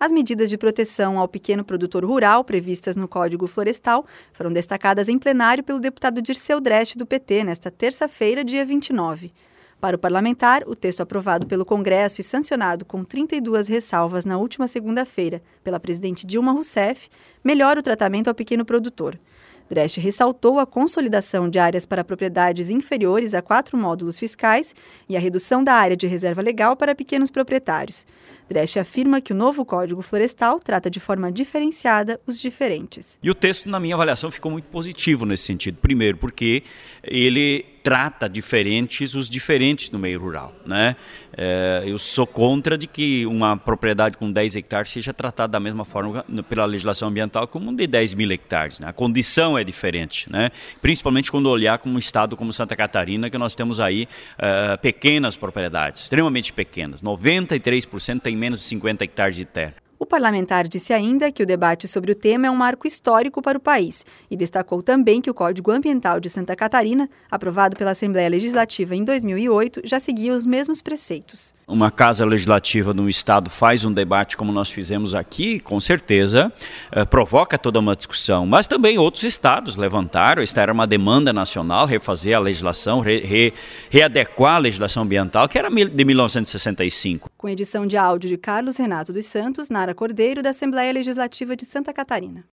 As medidas de proteção ao pequeno produtor rural previstas no Código Florestal foram destacadas em plenário pelo deputado Dirceu Dresch, do PT, nesta terça-feira, dia 29. Para o parlamentar, o texto aprovado pelo Congresso e sancionado com 32 ressalvas na última segunda-feira pela presidente Dilma Rousseff melhora o tratamento ao pequeno produtor. Dresch ressaltou a consolidação de áreas para propriedades inferiores a 4 módulos fiscais e a redução da área de reserva legal para pequenos proprietários. Dresch afirma que o novo Código Florestal trata de forma diferenciada os diferentes. E o texto, na minha avaliação, ficou muito positivo nesse sentido. Primeiro, porque ele trata os diferentes no meio rural, né? Eu sou contra de que uma propriedade com 10 hectares seja tratada da mesma forma pela legislação ambiental como um de 10 mil hectares, né? A condição é diferente, né? Principalmente quando olhar como um estado como Santa Catarina, que nós temos aí pequenas propriedades, extremamente pequenas. 93% tem menos de 50 hectares de terra. O parlamentar disse ainda que o debate sobre o tema é um marco histórico para o país e destacou também que o Código Ambiental de Santa Catarina, aprovado pela Assembleia Legislativa em 2008, já seguia os mesmos preceitos. Uma casa legislativa de um estado faz um debate como nós fizemos aqui, com certeza, provoca toda uma discussão, mas também outros estados levantaram, esta era uma demanda nacional, refazer a legislação, readequar a legislação ambiental, que era de 1965. Com edição de áudio de Carlos Renato dos Santos, Nara Cordeiro, da Assembleia Legislativa de Santa Catarina.